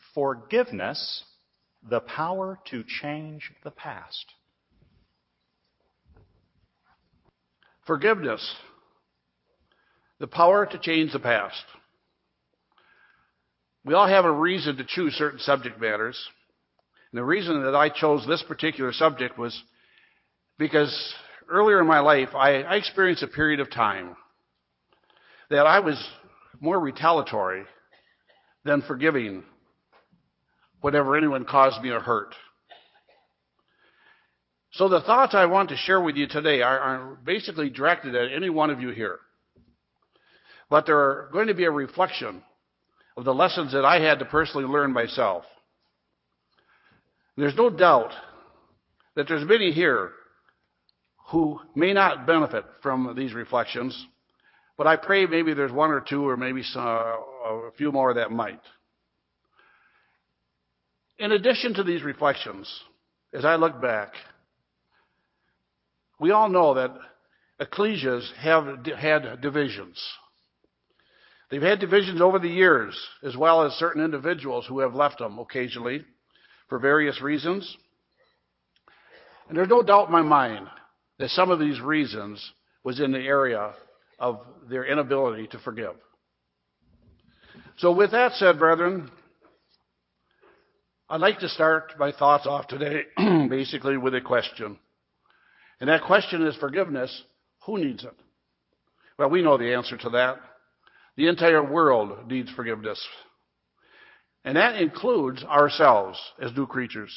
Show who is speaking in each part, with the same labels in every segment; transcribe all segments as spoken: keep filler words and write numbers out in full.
Speaker 1: Forgiveness, the power to change the past.
Speaker 2: Forgiveness, the power to change the past. We all have a reason to choose certain subject matters. And the reason that I chose this particular subject was because earlier in my life, I, I experienced a period of time that I was more retaliatory than forgiving whatever anyone caused me to hurt. So the thoughts I want to share with you today are, are basically directed at any one of you here. But they're going to be a reflection of the lessons that I had to personally learn myself. There's no doubt that there's many here who may not benefit from these reflections, but I pray maybe there's one or two or maybe some, a few more that might. In addition to these reflections, as I look back, we all know that ecclesias have had divisions. They've had divisions over the years, as well as certain individuals who have left them occasionally for various reasons. And there's no doubt in my mind that some of these reasons was in the area of their inability to forgive. So with that said, brethren, I'd like to start my thoughts off today basically with a question. And that question is forgiveness. Who needs it? Well, we know the answer to that. The entire world needs forgiveness. And that includes ourselves as new creatures.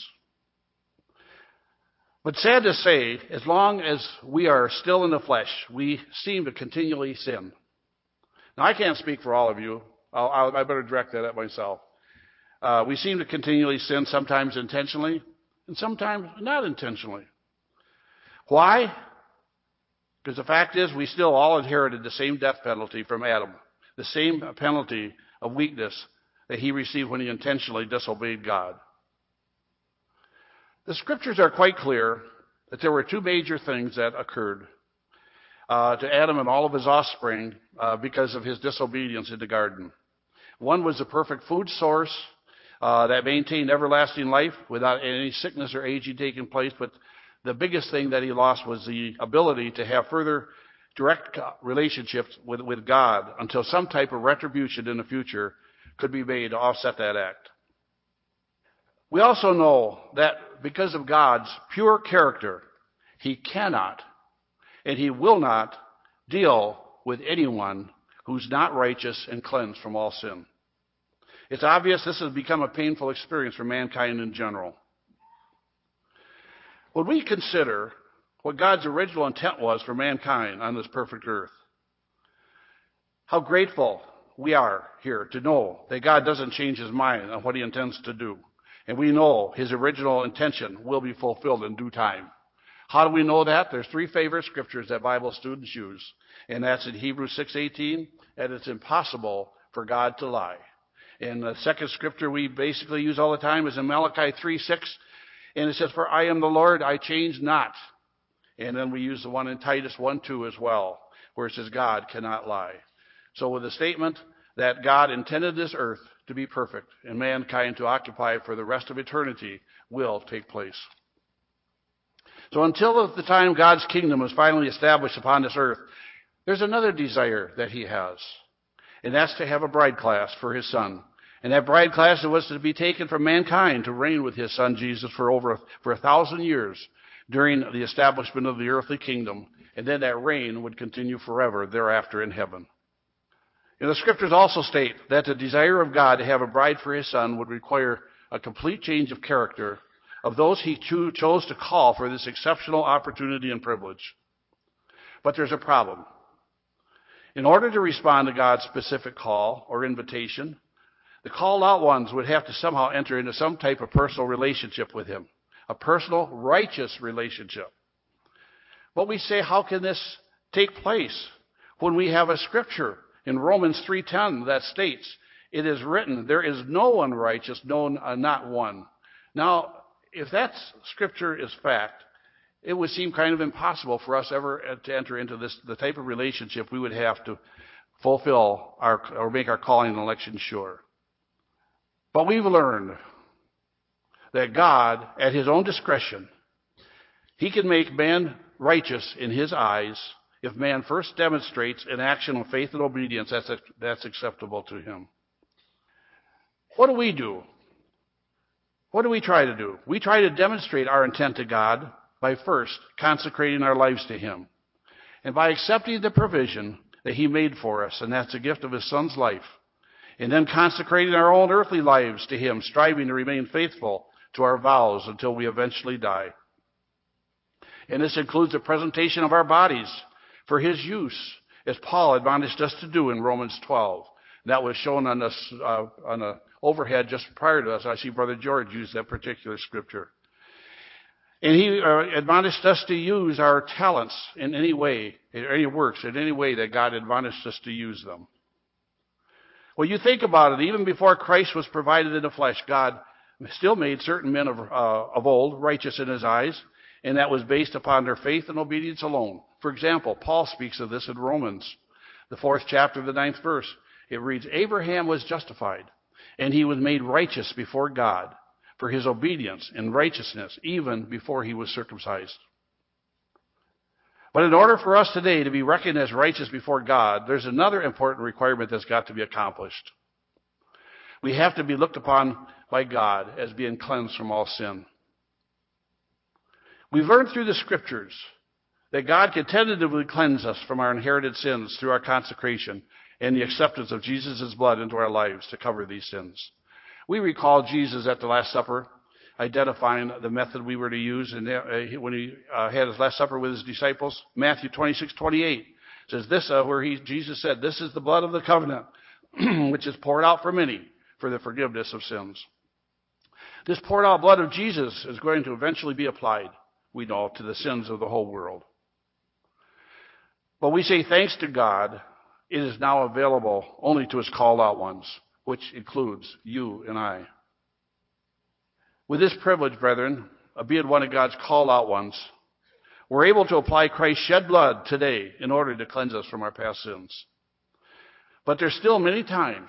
Speaker 2: But sad to say, as long as we are still in the flesh, we seem to continually sin. Now, I can't speak for all of you. I'll, I'll, I better direct that at myself. Uh, we seem to continually sin, sometimes intentionally, and sometimes not intentionally. Why? Because the fact is, we still all inherited the same death penalty from Adam, the same penalty of weakness that he received when he intentionally disobeyed God. The scriptures are quite clear that there were two major things that occurred uh, to Adam and all of his offspring uh, because of his disobedience in the garden. One was the perfect food source uh, that maintained everlasting life without any sickness or aging taking place, but the biggest thing that he lost was the ability to have further direct relationships with, with God until some type of retribution in the future could be made to offset that act. We also know that because of God's pure character, he cannot and he will not deal with anyone who's not righteous and cleansed from all sin. It's obvious this has become a painful experience for mankind in general. When we consider what God's original intent was for mankind on this perfect earth, how grateful we are here to know that God doesn't change his mind on what he intends to do. And we know his original intention will be fulfilled in due time. How do we know that? There's three favorite scriptures that Bible students use. And that's in Hebrews six eighteen, and it's impossible for God to lie. And the second scripture we basically use all the time is in Malachi three six, and it says, "For I am the Lord, I change not." And then we use the one in Titus one two as well, where it says God cannot lie. So with the statement that God intended this earth to be perfect and mankind to occupy it for the rest of eternity will take place. So until the time God's kingdom is finally established upon this earth, there's another desire that he has, and that's to have a bride class for his son. And that bride class was to be taken from mankind to reign with his son Jesus for over for a thousand years during the establishment of the earthly kingdom, and then that reign would continue forever thereafter in heaven. And the scriptures also state that the desire of God to have a bride for his son would require a complete change of character of those he cho- chose to call for this exceptional opportunity and privilege. But there's a problem. In order to respond to God's specific call or invitation, the called out ones would have to somehow enter into some type of personal relationship with him, a personal, righteous relationship. But we say, how can this take place when we have a scripture in Romans three ten that states, "It is written, there is no one righteous, no, uh, not one." Now, if that scripture is fact, it would seem kind of impossible for us ever to enter into this the type of relationship we would have to fulfill our or make our calling and election sure. But we've learned that God, at his own discretion, he can make man righteous in his eyes if man first demonstrates an action of faith and obedience that's, that's acceptable to him. What do we do? What do we try to do? We try to demonstrate our intent to God by first consecrating our lives to him, and by accepting the provision that he made for us, and that's a gift of his son's life, and then consecrating our own earthly lives to him, striving to remain faithful to our vows until we eventually die. And this includes the presentation of our bodies for his use, as Paul admonished us to do in Romans twelve. That was shown on this uh, on a overhead just prior to us. I see Brother George use that particular scripture. And he uh, admonished us to use our talents in any way, in any works, in any way that God admonished us to use them. Well, you think about it, even before Christ was provided in the flesh, God still made certain men of, uh, of old righteous in his eyes, and that was based upon their faith and obedience alone. For example, Paul speaks of this in Romans, the fourth chapter, the ninth verse. It reads, Abraham was justified, and he was made righteous before God for his obedience and righteousness, even before he was circumcised. But in order for us today to be reckoned as righteous before God, there's another important requirement that's got to be accomplished. We have to be looked upon by God as being cleansed from all sin. We've learned through the scriptures that God can tentatively cleanse us from our inherited sins through our consecration and the acceptance of Jesus' blood into our lives to cover these sins. We recall Jesus at the Last Supper identifying the method we were to use, and uh, when he uh, had his Last Supper with his disciples, Matthew twenty-six twenty-eight says this, uh, where he, Jesus said, "This is the blood of the covenant, which is poured out for many for the forgiveness of sins." This poured out blood of Jesus is going to eventually be applied, we know, to the sins of the whole world. But we say thanks to God, it is now available only to his called out ones, which includes you and I. With this privilege, brethren, of being one of God's called out ones, we're able to apply Christ's shed blood today in order to cleanse us from our past sins. But there's still many times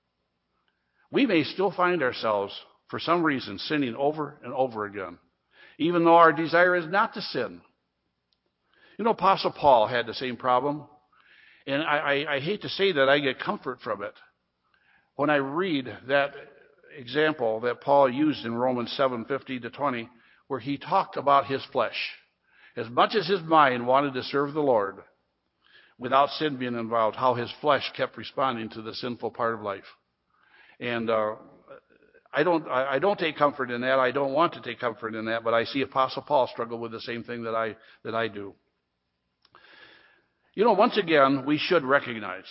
Speaker 2: we may still find ourselves, for some reason, sinning over and over again, even though our desire is not to sin. You know, Apostle Paul had the same problem, and I, I, I hate to say that I get comfort from it when I read that example that Paul used in Romans seven fifty to twenty, where he talked about his flesh. As much as his mind wanted to serve the Lord, without sin being involved, how his flesh kept responding to the sinful part of life. And uh, I don't, I, I don't take comfort in that. I don't want to take comfort in that. But I see Apostle Paul struggle with the same thing that I that I do. You know, once again, we should recognize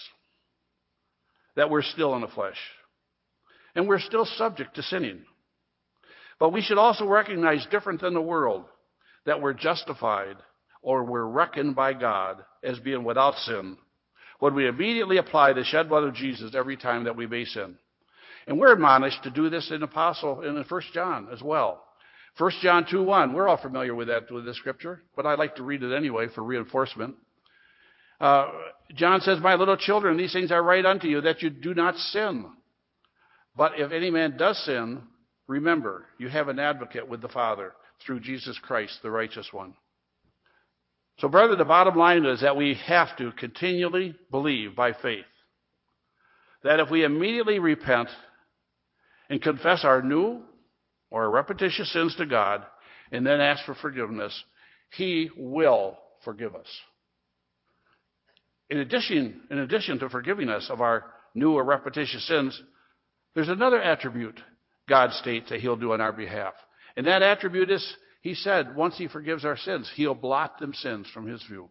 Speaker 2: that we're still in the flesh. And we're still subject to sinning. But we should also recognize, different than the world, that we're justified or we're reckoned by God as being without sin when we immediately apply the shed blood of Jesus every time that we may sin. And we're admonished to do this in Apostle in First John as well. First John two one, we're all familiar with that, with this scripture, but I like to read it anyway for reinforcement. Uh, John says, "My little children, these things I write unto you, that you do not sin. But if any man does sin, remember, you have an advocate with the Father through Jesus Christ, the righteous one." So, brother, the bottom line is that we have to continually believe by faith that if we immediately repent and confess our new or repetitious sins to God and then ask for forgiveness, he will forgive us. In addition, in addition to forgiving us of our new or repetitious sins, there's another attribute God states that he'll do on our behalf. And that attribute is, he said, once he forgives our sins, he'll blot them sins from his view.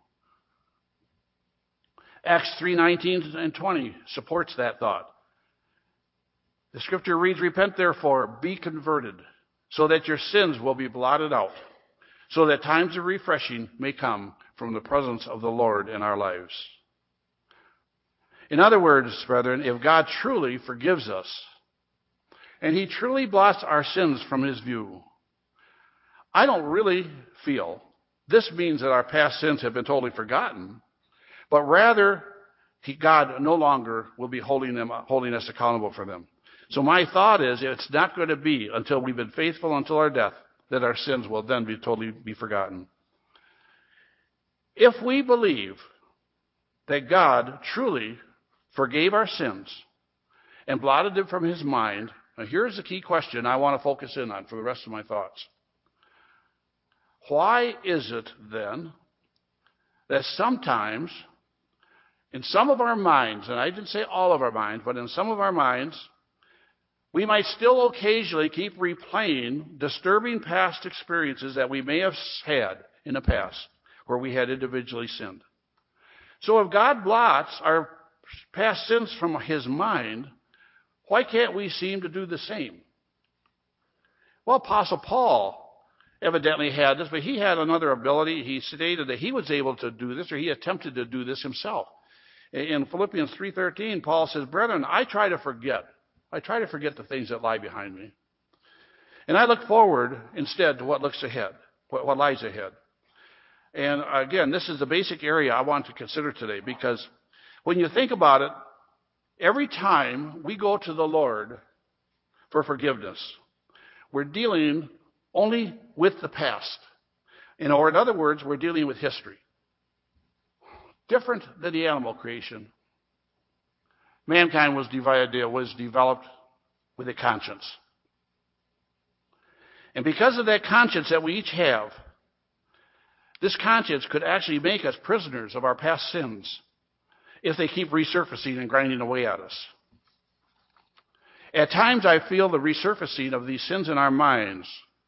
Speaker 2: Acts three nineteen and twenty supports that thought. The scripture reads, "Repent therefore, be converted, so that your sins will be blotted out, so that times of refreshing may come from the presence of the Lord in our lives." In other words, brethren, if God truly forgives us, and he truly blots our sins from his view, I don't really feel this means that our past sins have been totally forgotten, but rather he, God no longer will be holding them, holding us accountable for them. So my thought is it's not going to be until we've been faithful until our death that our sins will then be totally be forgotten. If we believe that God truly forgave our sins and blotted them from his mind, now here's the key question I want to focus in on for the rest of my thoughts. Why is it then that sometimes in some of our minds, and I didn't say all of our minds, but in some of our minds, we might still occasionally keep replaying disturbing past experiences that we may have had in the past where we had individually sinned. So if God blots our past sins from his mind, why can't we seem to do the same? Well, Apostle Paul evidently had this, but he had another ability. He stated that he was able to do this, or he attempted to do this himself. In Philippians three thirteen, Paul says, "Brethren, I try to forget. I try to forget the things that lie behind me. And I look forward instead to what looks ahead, what, what lies ahead." And again, this is the basic area I want to consider today, because when you think about it, every time we go to the Lord for forgiveness, we're dealing only with the past. And, or in other words, we're dealing with history. Different than the animal creation. Mankind was divided, was developed with a conscience. And because of that conscience that we each have, this conscience could actually make us prisoners of our past sins if they keep resurfacing and grinding away at us. At times I feel the resurfacing of these sins in our minds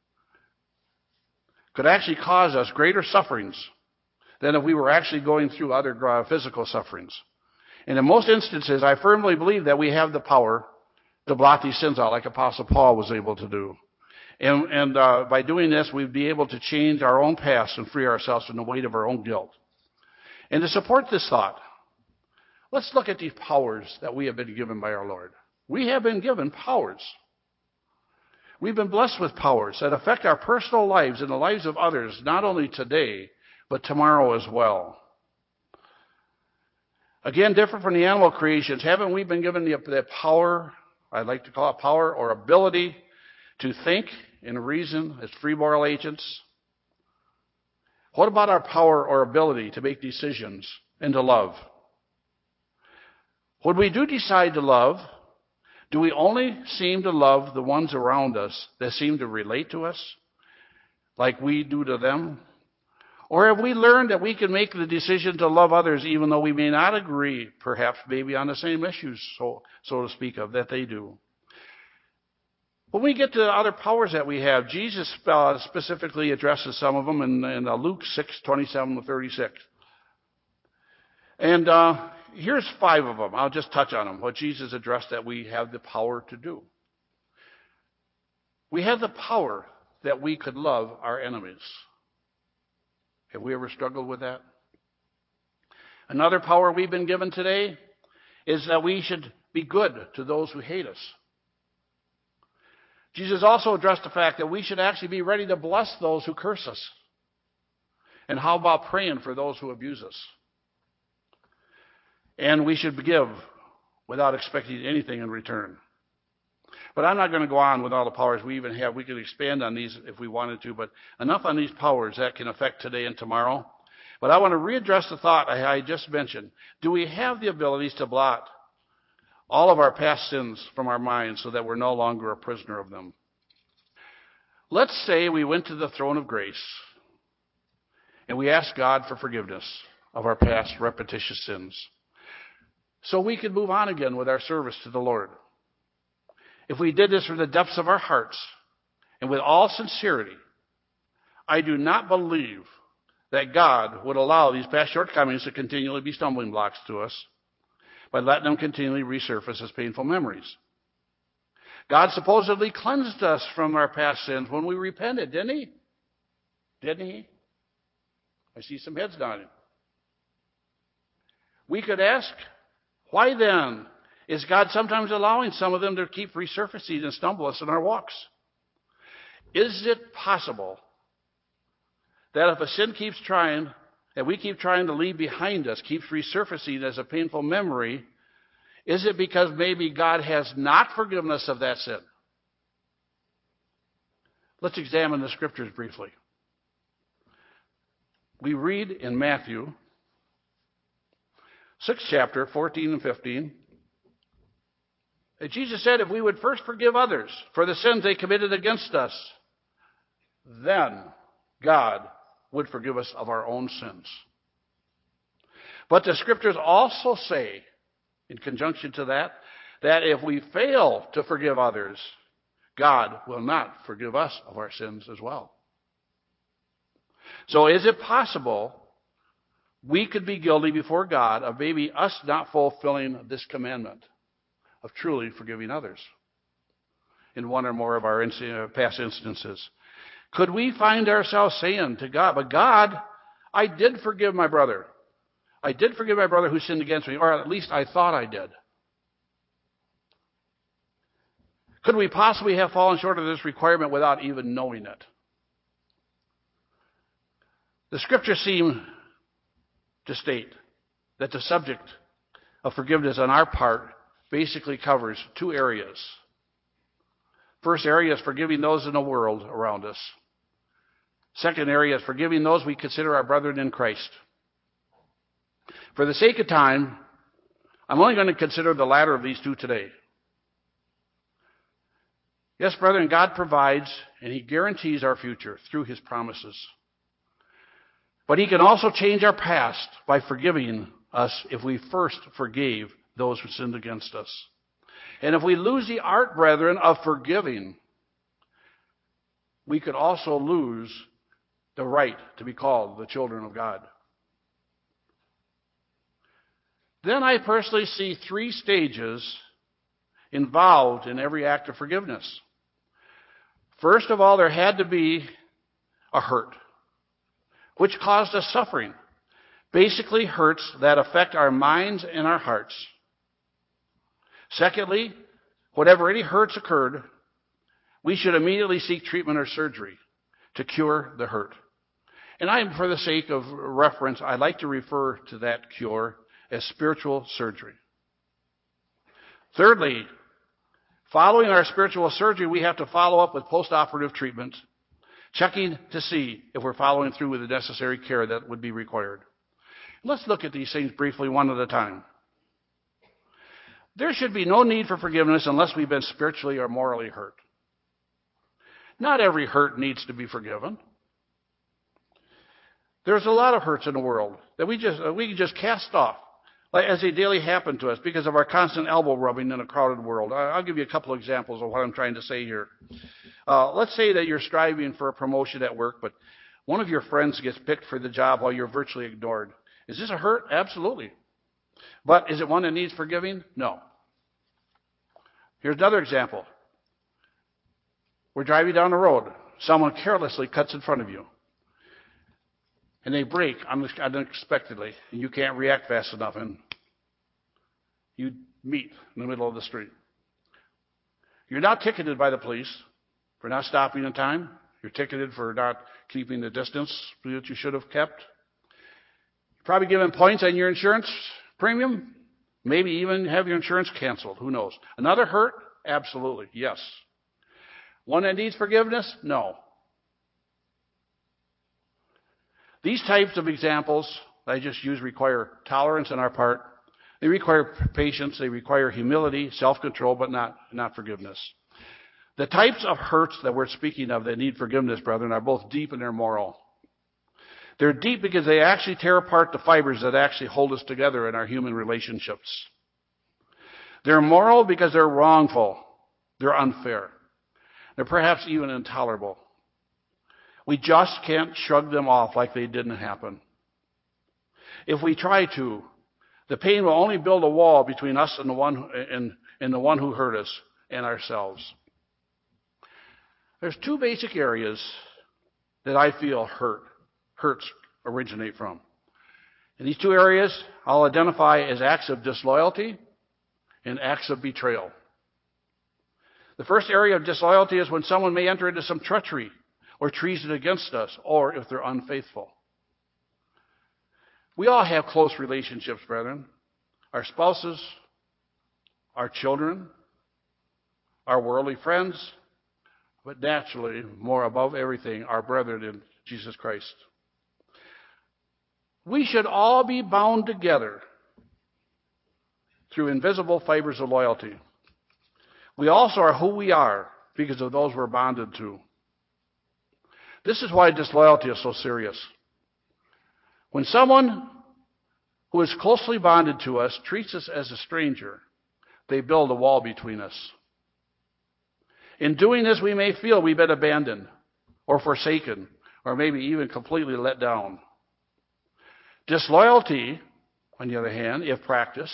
Speaker 2: could actually cause us greater sufferings than if we were actually going through other uh, physical sufferings. And in most instances, I firmly believe that we have the power to blot these sins out, like Apostle Paul was able to do. And, and uh, by doing this, we'd be able to change our own past and free ourselves from the weight of our own guilt. And to support this thought, let's look at these powers that we have been given by our Lord. We have been given powers. We've been blessed with powers that affect our personal lives and the lives of others, not only today, but tomorrow as well. Again, different from the animal creations, haven't we been given the, the power, I'd like to call it power or ability, to think and reason as free moral agents? What about our power or ability to make decisions and to love? When we do decide to love, do we only seem to love the ones around us that seem to relate to us like we do to them? Or have we learned that we can make the decision to love others even though we may not agree, perhaps maybe on the same issues, so, so to speak of, that they do? When we get to the other powers that we have, Jesus uh, specifically addresses some of them in, in uh, Luke six, twenty-seven to thirty-six. And uh, here's five of them. I'll just touch on them, what Jesus addressed that we have the power to do. We have the power that we could love our enemies. Have we ever struggled with that? Another power we've been given today is that we should be good to those who hate us. Jesus also addressed the fact that we should actually be ready to bless those who curse us. And how about praying for those who abuse us? And we should give without expecting anything in return. But I'm not going to go on with all the powers we even have. We could expand on these if we wanted to, but enough on these powers that can affect today and tomorrow. But I want to readdress the thought I, I just mentioned. Do we have the abilities to blot all of our past sins from our minds so that we're no longer a prisoner of them? Let's say we went to the throne of grace and we asked God for forgiveness of our past repetitious sins so we could move on again with our service to the Lord. If we did this from the depths of our hearts and with all sincerity, I do not believe that God would allow these past shortcomings to continually be stumbling blocks to us by letting them continually resurface as painful memories. God supposedly cleansed us from our past sins when we repented, didn't he? Didn't he? I see some heads nodding. We could ask, why then is God sometimes allowing some of them to keep resurfacing and stumble us in our walks? Is it possible that if a sin keeps trying, that we keep trying to leave behind us, keeps resurfacing as a painful memory, Is it because maybe God has not forgiven us of that sin? Let's examine the scriptures briefly. We read in Matthew, sixth chapter, fourteen and fifteen, that Jesus said if we would first forgive others for the sins they committed against us, then God would forgive us of our own sins. But the scriptures also say, in conjunction to that, that if we fail to forgive others, God will not forgive us of our sins as well. So is it possible we could be guilty before God of maybe us not fulfilling this commandment of truly forgiving others in one or more of our past instances? Could we find ourselves saying to God, but God, I did forgive my brother. I did forgive my brother who sinned against me, or at least I thought I did. Could we possibly have fallen short of this requirement without even knowing it? The scriptures seem to state that the subject of forgiveness on our part basically covers two areas. First area is forgiving those in the world around us. Second area is forgiving those we consider our brethren in Christ. For the sake of time, I'm only going to consider the latter of these two today. Yes, brethren, God provides and He guarantees our future through His promises. But He can also change our past by forgiving us if we first forgave those who sinned against us. And if we lose the art, brethren, of forgiving, we could also lose the right to be called the children of God. Then I personally see three stages involved in every act of forgiveness. First of all, there had to be a hurt, which caused us suffering. Basically, hurts that affect our minds and our hearts. Secondly, whatever any hurts occurred, we should immediately seek treatment or surgery to cure the hurt. And I, for the sake of reference, I like to refer to that cure as spiritual surgery. Thirdly, following our spiritual surgery, we have to follow up with post-operative treatment, checking to see if we're following through with the necessary care that would be required. Let's look at these things briefly one at a time. There should be no need for forgiveness unless we've been spiritually or morally hurt. Not every hurt needs to be forgiven. There's a lot of hurts in the world that we just we can just cast off, like as they daily happen to us because of our constant elbow rubbing in a crowded world. I'll give you a couple examples of what I'm trying to say here. Uh, let's say that you're striving for a promotion at work, but one of your friends gets picked for the job while you're virtually ignored. Is this a hurt? Absolutely. But is it one that needs forgiving? No. Here's another example. We're driving down the road. Someone carelessly cuts in front of you. And they brake unexpectedly, and you can't react fast enough, and you meet in the middle of the street. You're not ticketed by the police for not stopping in time. You're ticketed for not keeping the distance that you should have kept. You're probably given points on your insurance premium. Maybe even have your insurance canceled. Who knows? Another hurt? Absolutely, yes. One that needs forgiveness? No. These types of examples I just used require tolerance on our part. They require patience. They require humility, self-control, but not, not forgiveness. The types of hurts that we're speaking of that need forgiveness, brethren, are both deep and they're moral. They're deep because they actually tear apart the fibers that actually hold us together in our human relationships. They're moral because they're wrongful. They're unfair. They're perhaps even intolerable. We just can't shrug them off like they didn't happen. If we try to, the pain will only build a wall between us and the one and, and the one who hurt us and ourselves. There's two basic areas that I feel hurt, hurts originate from. And these two areas I'll identify as acts of disloyalty and acts of betrayal. The first area of disloyalty is when someone may enter into some treachery or treason against us, or if they're unfaithful. We all have close relationships, brethren. Our spouses, our children, our worldly friends, but naturally, more above everything, our brethren in Jesus Christ. We should all be bound together through invisible fibers of loyalty. We also are who we are because of those we're bonded to. This is why disloyalty is so serious. When someone who is closely bonded to us treats us as a stranger, they build a wall between us. In doing this, we may feel we've been abandoned or forsaken or maybe even completely let down. Disloyalty, on the other hand, if practiced,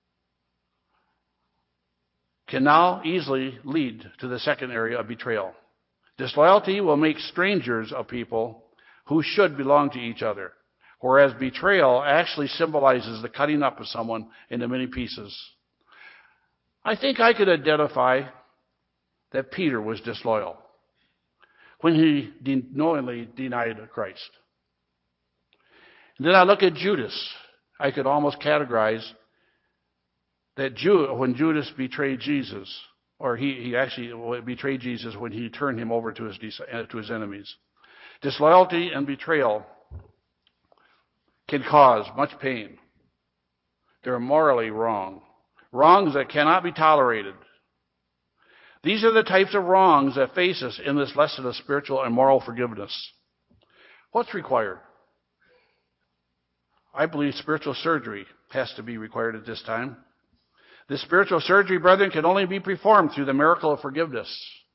Speaker 2: can now easily lead to the second area of betrayal. Disloyalty will make strangers of people who should belong to each other, whereas betrayal actually symbolizes the cutting up of someone into many pieces. I think I could identify that Peter was disloyal when he de- knowingly denied Christ. And then I look at Judas. I could almost categorize that Ju- when Judas betrayed Jesus, or he, he actually betrayed Jesus when he turned him over to his, to his enemies. Disloyalty and betrayal can cause much pain. They're morally wrong. Wrongs that cannot be tolerated. These are the types of wrongs that face us in this lesson of spiritual and moral forgiveness. What's required? I believe spiritual surgery has to be required at this time. This spiritual surgery, brethren, can only be performed through the miracle of forgiveness.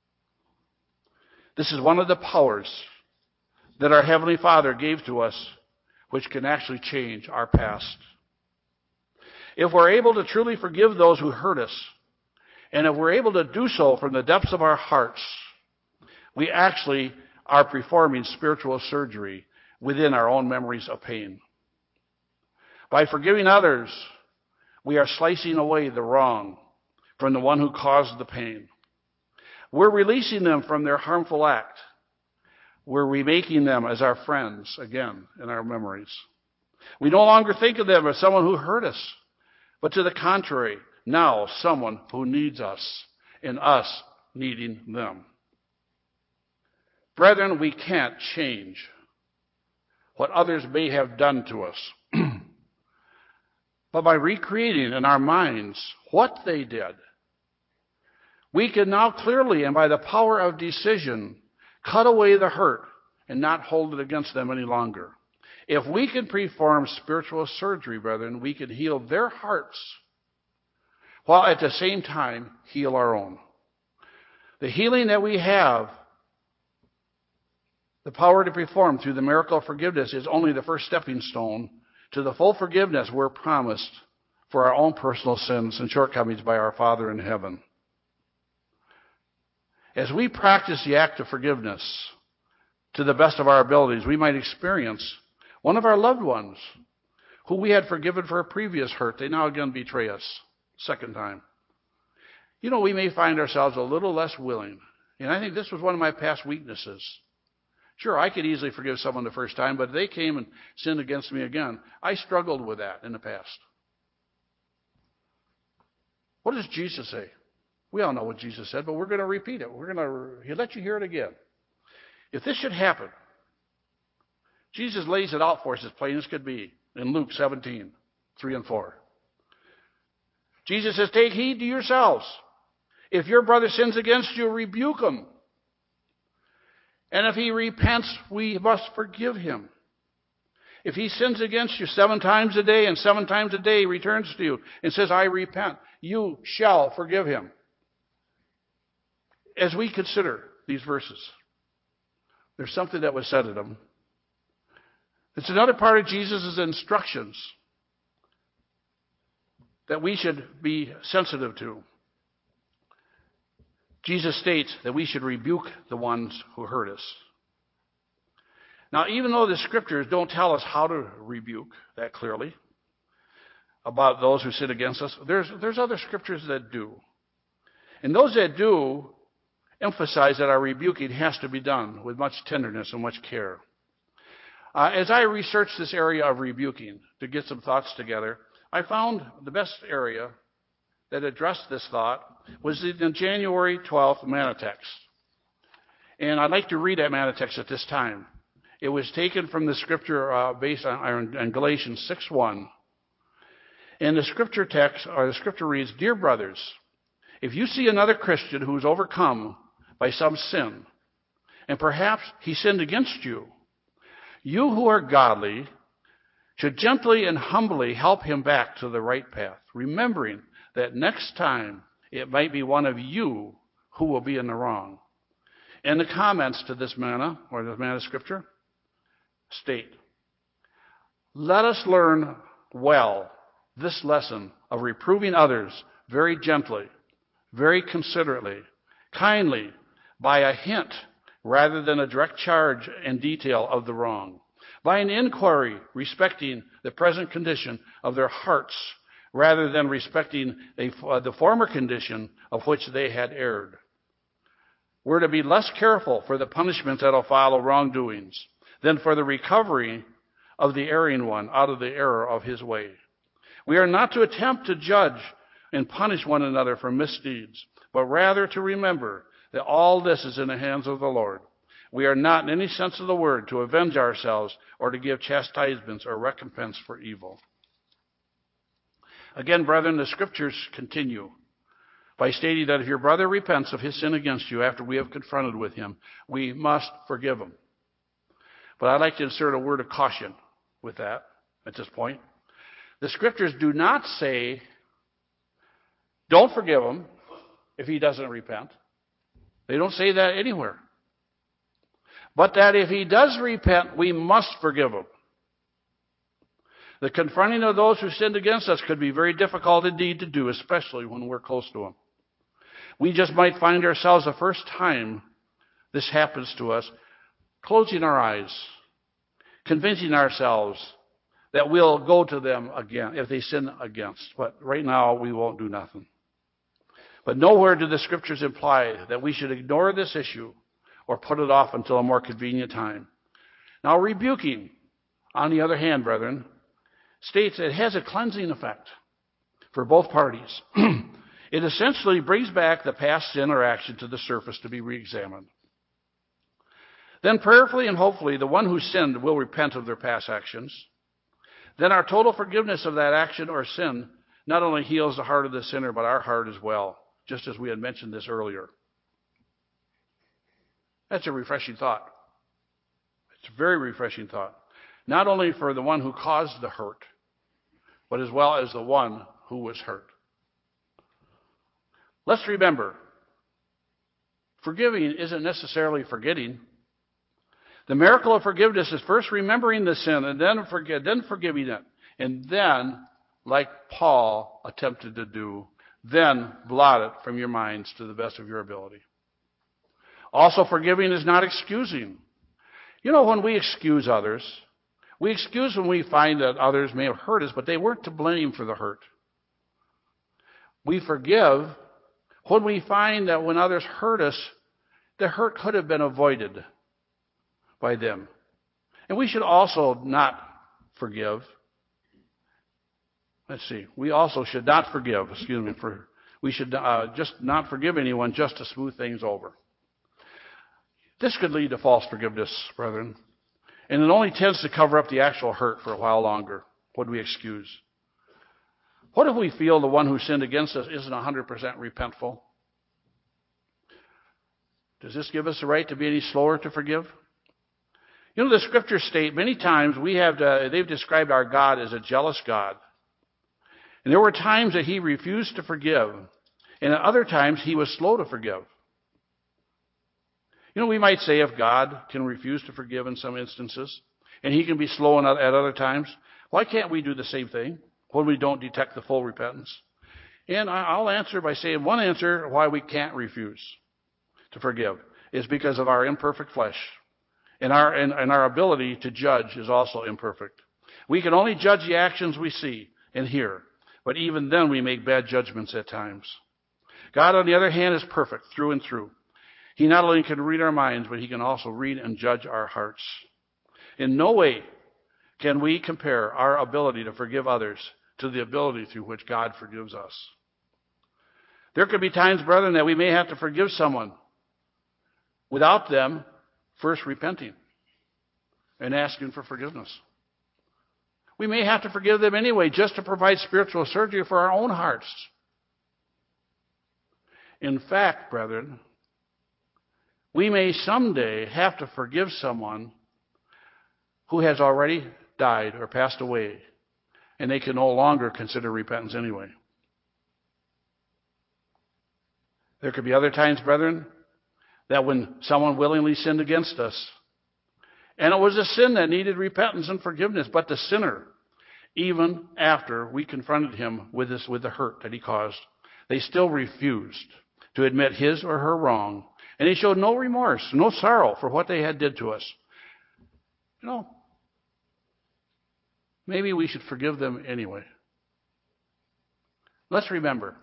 Speaker 2: This is one of the powers that our Heavenly Father gave to us, which can actually change our past. If we're able to truly forgive those who hurt us, and if we're able to do so from the depths of our hearts, we actually are performing spiritual surgery within our own memories of pain. By forgiving others, we are slicing away the wrong from the one who caused the pain. We're releasing them from their harmful act. We're remaking them as our friends again in our memories. We no longer think of them as someone who hurt us, but to the contrary, now someone who needs us and us needing them. Brethren, we can't change what others may have done to us. But by recreating in our minds what they did, we can now clearly and by the power of decision cut away the hurt and not hold it against them any longer. If we can perform spiritual surgery, brethren, we can heal their hearts while at the same time heal our own. The healing that we have, the power to perform through the miracle of forgiveness, is only the first stepping stone to the full forgiveness we're promised for our own personal sins and shortcomings by our Father in heaven. As we practice the act of forgiveness to the best of our abilities, we might experience one of our loved ones who we had forgiven for a previous hurt. They now again betray us, second time. You know, we may find ourselves a little less willing. And I think this was one of my past weaknesses. Sure, I could easily forgive someone the first time, but if they came and sinned against me again, I struggled with that in the past. What does Jesus say? We all know what Jesus said, but we're going to repeat it. We're going to he'll let you hear it again. If this should happen, Jesus lays it out for us as plain as could be in Luke seventeen, three and four. Jesus says, take heed to yourselves. If your brother sins against you, rebuke him. And if he repents, we must forgive him. If he sins against you seven times a day and seven times a day returns to you and says, I repent, you shall forgive him. As we consider these verses, there's something that was said in them. It's another part of Jesus' instructions that we should be sensitive to. Jesus states that we should rebuke the ones who hurt us. Now, even though the scriptures don't tell us how to rebuke that clearly about those who sin against us, there's, there's other scriptures that do. And those that do emphasize that our rebuking has to be done with much tenderness and much care. Uh, as I researched this area of rebuking to get some thoughts together, I found the best area that addressed this thought was in the January twelfth manna text. And I'd like to read that manna text at this time. It was taken from the scripture uh, based on, on Galatians six one. And the scripture text, or the scripture reads, "Dear brothers, if you see another Christian who is overcome by some sin, and perhaps he sinned against you, you who are godly should gently and humbly help him back to the right path, remembering that next time it might be one of you who will be in the wrong." And the comments to this manna, or this manna scripture, state, "Let us learn well this lesson of reproving others very gently, very considerately, kindly, by a hint rather than a direct charge and detail of the wrong, by an inquiry respecting the present condition of their hearts rather than respecting a, uh, the former condition of which they had erred. We're to be less careful for the punishments that will follow wrongdoings than for the recovery of the erring one out of the error of his way. We are not to attempt to judge and punish one another for misdeeds, but rather to remember that all this is in the hands of the Lord. We are not, in any sense of the word, to avenge ourselves or to give chastisements or recompense for evil." Again, brethren, the scriptures continue by stating that if your brother repents of his sin against you after we have confronted with him, we must forgive him. But I'd like to insert a word of caution with that at this point. The scriptures do not say, don't forgive him if he doesn't repent. They don't say that anywhere. But that if he does repent, we must forgive him. The confronting of those who sinned against us could be very difficult indeed to do, especially when we're close to them. We just might find ourselves the first time this happens to us, closing our eyes, convincing ourselves that we'll go to them again if they sin against. But right now, we won't do nothing. But nowhere do the scriptures imply that we should ignore this issue or put it off until a more convenient time. Now, rebuking, on the other hand, brethren, states it has a cleansing effect for both parties. It essentially brings back the past sin or action to the surface to be reexamined. Then prayerfully and hopefully, the one who sinned will repent of their past actions. Then our total forgiveness of that action or sin not only heals the heart of the sinner, but our heart as well, just as we had mentioned this earlier. That's a refreshing thought. It's a very refreshing thought. Not only for the one who caused the hurt, but as well as the one who was hurt. Let's remember, forgiving isn't necessarily forgetting. The miracle of forgiveness is first remembering the sin and then forget, then forgiving it. And then, like Paul attempted to do, then blot it from your minds to the best of your ability. Also, forgiving is not excusing. You know, when we excuse others, we excuse when we find that others may have hurt us, but they weren't to blame for the hurt. We forgive when we find that when others hurt us, the hurt could have been avoided by them. And we should also not forgive. Let's see. We also should not forgive. Excuse me. For we should uh, just not forgive anyone just to smooth things over. This could lead to false forgiveness, brethren. And it only tends to cover up the actual hurt for a while longer. What do we excuse? What if we feel the one who sinned against us isn't one hundred percent repentful? Does this give us the right to be any slower to forgive? You know, the scriptures state many times we have to, they've described our God as a jealous God. And there were times that he refused to forgive, and at other times he was slow to forgive. You know, we might say if God can refuse to forgive in some instances, and he can be slow at other times, why can't we do the same thing when we don't detect the full repentance? And I'll answer by saying one answer why we can't refuse to forgive is because of our imperfect flesh. And our, and, and our ability to judge is also imperfect. We can only judge the actions we see and hear, but even then we make bad judgments at times. God, on the other hand, is perfect through and through. He not only can read our minds, but he can also read and judge our hearts. In no way can we compare our ability to forgive others to the ability through which God forgives us. There could be times, brethren, that we may have to forgive someone without them first repenting and asking for forgiveness. We may have to forgive them anyway just to provide spiritual surgery for our own hearts. In fact, brethren, we may someday have to forgive someone who has already died or passed away, and they can no longer consider repentance anyway. There could be other times, brethren, that when someone willingly sinned against us, and it was a sin that needed repentance and forgiveness, but the sinner, even after we confronted him with this, with the hurt that he caused, they still refused to admit his or her wrong, and they showed no remorse, no sorrow for what they had did to us. You know, maybe we should forgive them anyway. Let's remember,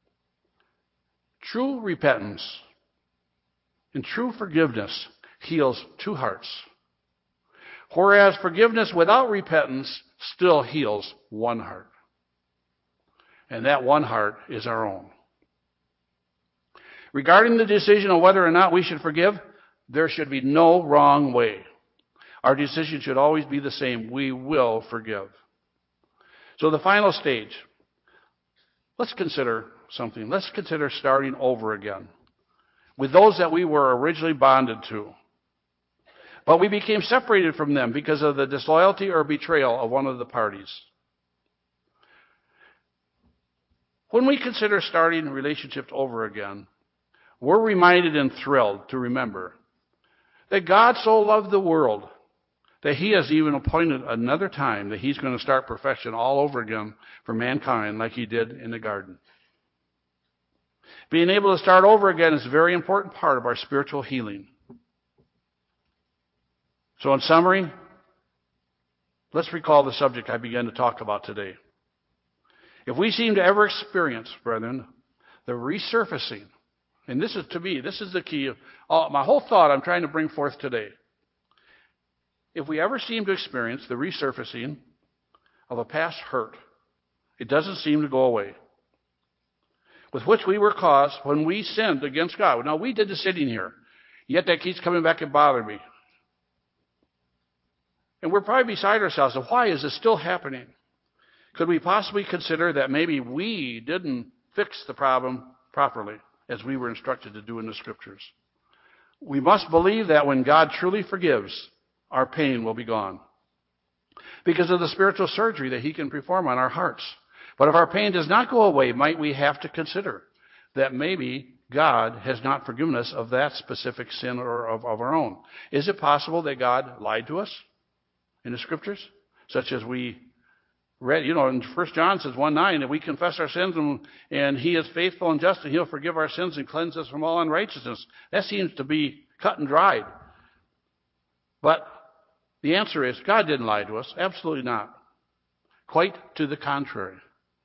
Speaker 2: true repentance and true forgiveness heals two hearts, whereas forgiveness without repentance still heals one heart. And that one heart is our own. Regarding the decision on whether or not we should forgive, there should be no wrong way. Our decision should always be the same. We will forgive. So the final stage, let's consider something. Let's consider starting over again with those that we were originally bonded to. But we became separated from them because of the disloyalty or betrayal of one of the parties. When we consider starting relationships over again, we're reminded and thrilled to remember that God so loved the world that he has even appointed another time that he's going to start perfection all over again for mankind like he did in the garden. Being able to start over again is a very important part of our spiritual healing. So in summary, let's recall the subject I began to talk about today. If we seem to ever experience, brethren, the resurfacing, and this is, to me, this is the key of all, my whole thought I'm trying to bring forth today. If we ever seem to experience the resurfacing of a past hurt, it doesn't seem to go away, with which we were caused when we sinned against God. Now, we did the sitting here, yet that keeps coming back and bothering me. And we're probably beside ourselves of why is this still happening? Could we possibly consider that maybe we didn't fix the problem properly as we were instructed to do in the Scriptures? We must believe that when God truly forgives, our pain will be gone because of the spiritual surgery that he can perform on our hearts. But if our pain does not go away, might we have to consider that maybe God has not forgiven us of that specific sin or of, of our own? Is it possible that God lied to us in the Scriptures? Such as we read, you know, in First John says one nine, that we confess our sins and, and he is faithful and just and he'll forgive our sins and cleanse us from all unrighteousness. That seems to be cut and dried. But the answer is God didn't lie to us. Absolutely not. Quite to the contrary.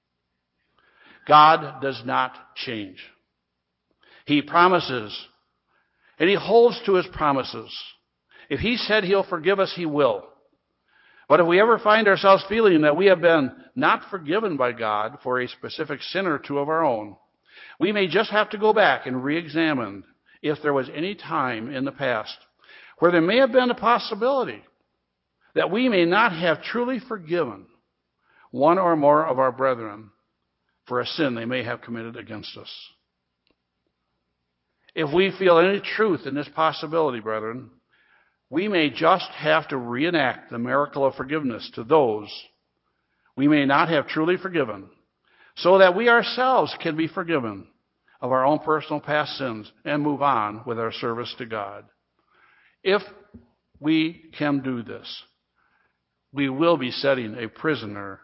Speaker 2: God does not change. He promises, and he holds to his promises. If he said he'll forgive us, he will. But if we ever find ourselves feeling that we have been not forgiven by God for a specific sin or two of our own, we may just have to go back and re-examine if there was any time in the past where there may have been a possibility that we may not have truly forgiven one or more of our brethren for a sin they may have committed against us. If we feel any truth in this possibility, brethren, we may just have to reenact the miracle of forgiveness to those we may not have truly forgiven, so that we ourselves can be forgiven of our own personal past sins and move on with our service to God. If we can do this, we will be setting a prisoner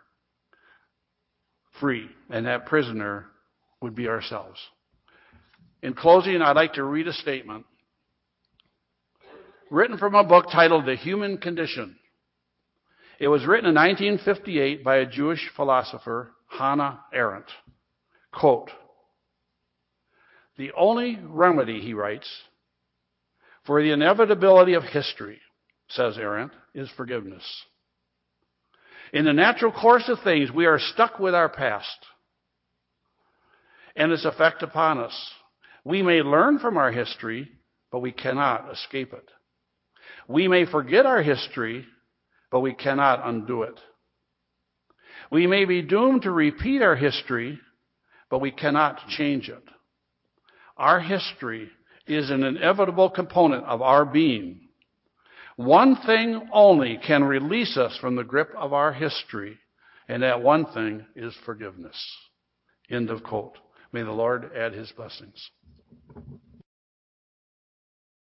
Speaker 2: free, and that prisoner would be ourselves. In closing, I'd like to read a statement written from a book titled The Human Condition. It was written in nineteen fifty-eight by a Jewish philosopher, Hannah Arendt. Quote, "The only remedy," he writes, "for the inevitability of history," says Arendt, "is forgiveness. In the natural course of things, we are stuck with our past. and its effect upon us. We may learn from our history, but we cannot escape it. We may forget our history, but we cannot undo it. We may be doomed to repeat our history, but we cannot change it. Our history is an inevitable component of our being. One thing only can release us from the grip of our history, and that one thing is forgiveness. End of quote. May the Lord add his blessings.